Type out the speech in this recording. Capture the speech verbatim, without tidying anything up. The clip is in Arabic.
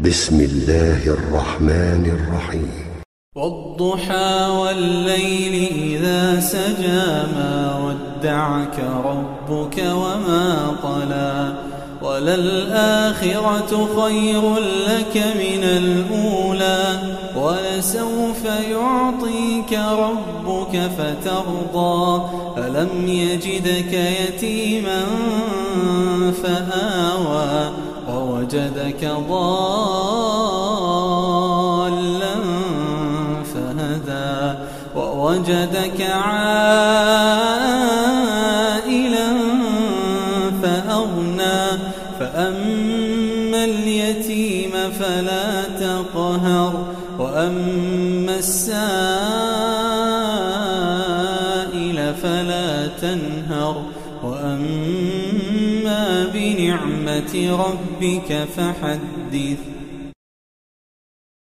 بسم الله الرحمن الرحيم. والضحى والليل إذا سجى ما ودعك ربك وما قلى وللآخرة خير لك من الأولى ولسوف يعطيك ربك فترضى ألم يجدك يتيما فآوى ووجدك ضالا فهدى ووجدك عائلا فأغنى فأما اليتيم فلا تقهر وأما السائل فلا تنهر وأما بنعمة ربك فحدث.